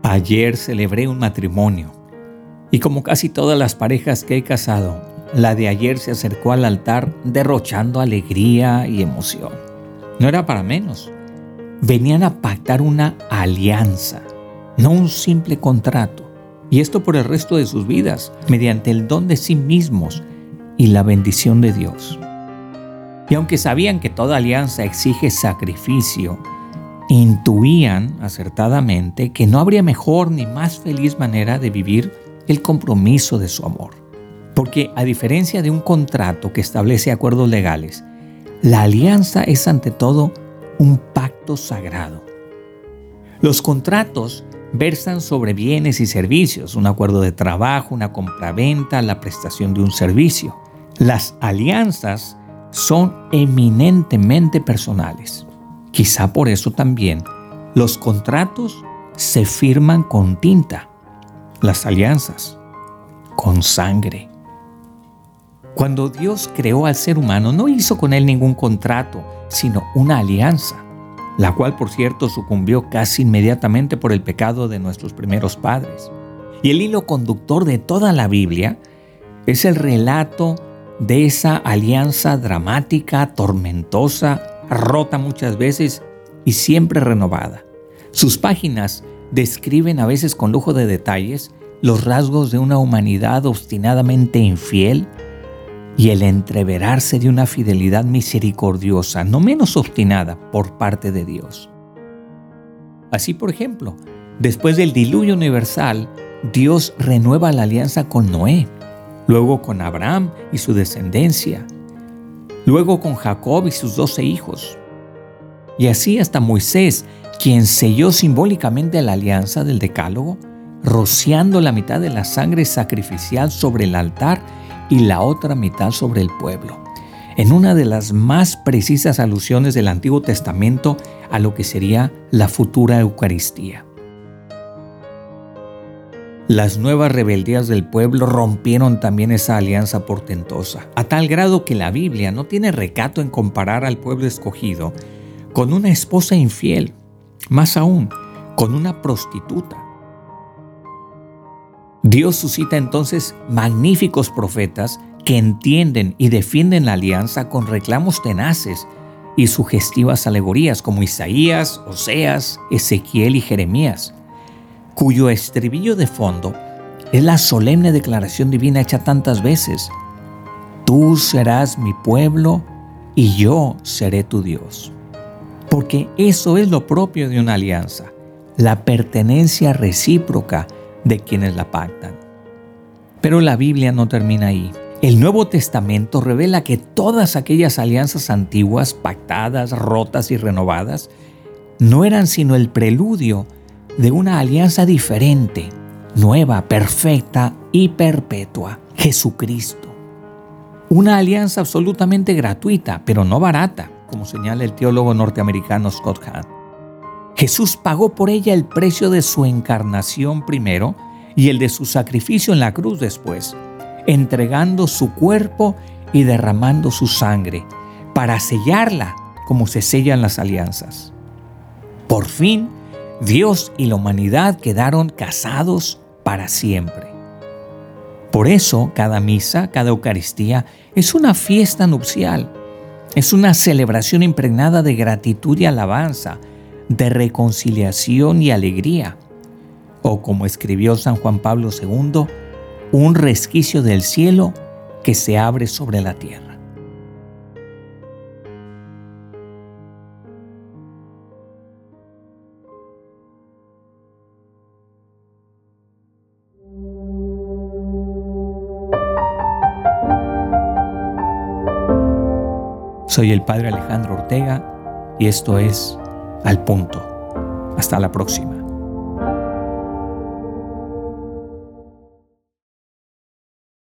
Ayer celebré un matrimonio y como casi todas las parejas que he casado, la de ayer se acercó al altar derrochando alegría y emoción. No era para menos. Venían a pactar una alianza, no un simple contrato. Y esto por el resto de sus vidas, mediante el don de sí mismos y la bendición de Dios. Y aunque sabían que toda alianza exige sacrificio, intuían acertadamente que no habría mejor ni más feliz manera de vivir el compromiso de su amor. Porque a diferencia de un contrato que establece acuerdos legales, la alianza es ante todo un pacto sagrado. Los contratos versan sobre bienes y servicios, un acuerdo de trabajo, una compraventa, la prestación de un servicio. Las alianzas son eminentemente personales. Quizá por eso también los contratos se firman con tinta, las alianzas con sangre. Cuando Dios creó al ser humano, no hizo con él ningún contrato, sino una alianza, la cual, por cierto, sucumbió casi inmediatamente por el pecado de nuestros primeros padres. Y el hilo conductor de toda la Biblia es el relato de esa alianza dramática, tormentosa, rota muchas veces y siempre renovada. Sus páginas describen a veces con lujo de detalles los rasgos de una humanidad obstinadamente infiel y el entreverarse de una fidelidad misericordiosa, no menos obstinada, por parte de Dios. Así, por ejemplo, después del diluvio universal, Dios renueva la alianza con Noé, luego con Abraham y su descendencia, luego con Jacob y sus 12 hijos, y así hasta Moisés, quien selló simbólicamente la alianza del Decálogo, rociando la mitad de la sangre sacrificial sobre el altar y la otra mitad sobre el pueblo, en una de las más precisas alusiones del Antiguo Testamento a lo que sería la futura Eucaristía. Las nuevas rebeldías del pueblo rompieron también esa alianza portentosa, a tal grado que la Biblia no tiene recato en comparar al pueblo escogido con una esposa infiel, más aún, con una prostituta. Dios suscita entonces magníficos profetas que entienden y defienden la alianza con reclamos tenaces y sugestivas alegorías como Isaías, Oseas, Ezequiel y Jeremías, cuyo estribillo de fondo es la solemne declaración divina hecha tantas veces: tú serás mi pueblo y yo seré tu Dios. Porque eso es lo propio de una alianza, la pertenencia recíproca de quienes la pactan. Pero la Biblia no termina ahí. El Nuevo Testamento revela que todas aquellas alianzas antiguas, pactadas, rotas y renovadas, no eran sino el preludio de una alianza diferente, nueva, perfecta y perpetua: Jesucristo. Una alianza absolutamente gratuita, pero no barata, como señala el teólogo norteamericano Scott Hahn. Jesús pagó por ella el precio de su encarnación primero y el de su sacrificio en la cruz después, entregando su cuerpo y derramando su sangre para sellarla como se sellan las alianzas. Por fin, Dios y la humanidad quedaron casados para siempre. Por eso, cada misa, cada Eucaristía es una fiesta nupcial. Es una celebración impregnada de gratitud y alabanza, de reconciliación y alegría. O como escribió San Juan Pablo II, un resquicio del cielo que se abre sobre la tierra. Soy el Padre Alejandro Ortega y esto es Al Punto. Hasta la próxima.